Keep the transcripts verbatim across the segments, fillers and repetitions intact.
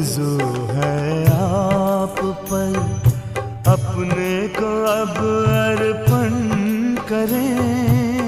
आरज़ू है आप पर, अपने को अब अर्पण करें।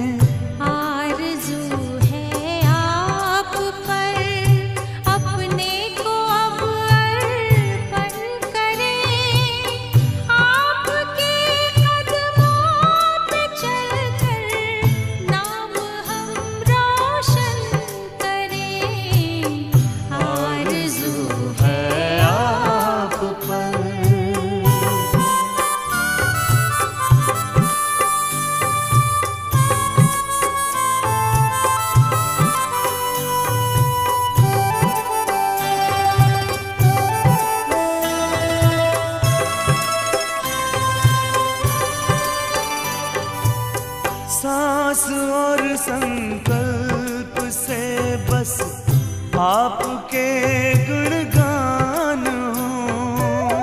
आरज़ू है आप पर, अपने को अब अर्पण करें। आपके कदमों पे चलकर नाम हम रोशन करें। आरज़ू है आप पर। सांस और संकल्प से बस आपके गुणगान हो।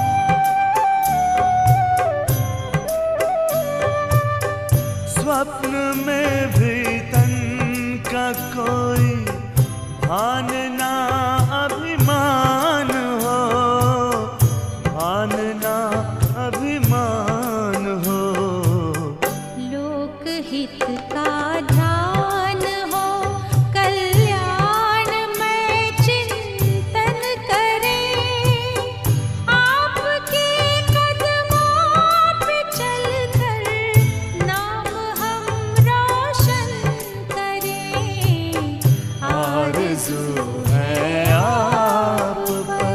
स्वप्न में भी तन का कोई भान ना अभिमान हो, भान ना अभिमान हो। हित का ध्यान हो, कल्याण में चिंतन करें। आपके कदमों पे चलकर नाम हम रोशन करें। आरज़ू है आप पर।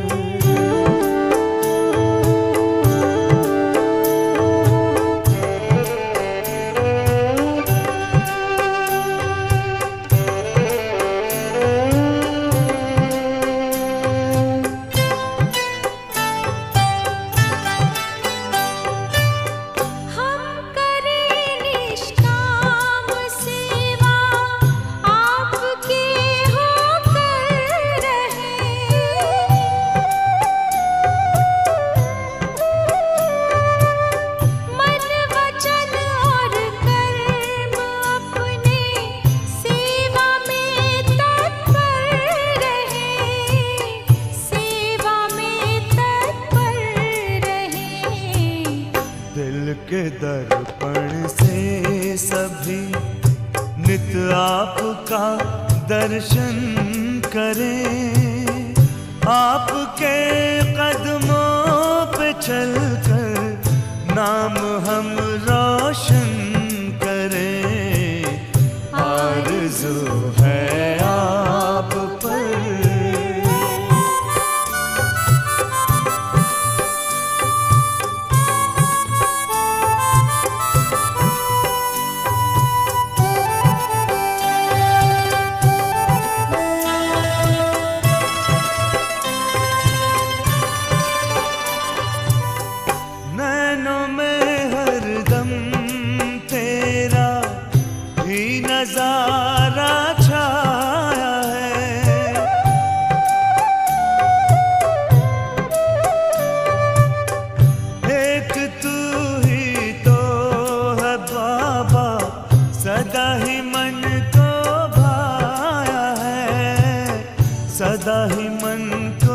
दिल के दर्पण से सभी नित आपका दर्शन करें। आपके कदमों पे चलकर नाम हम रोशन करें। आरज़ू है आप पर। नजारा छाया है, एक तू ही तो है बाबा, सदा ही मन को भाया है, सदा ही मन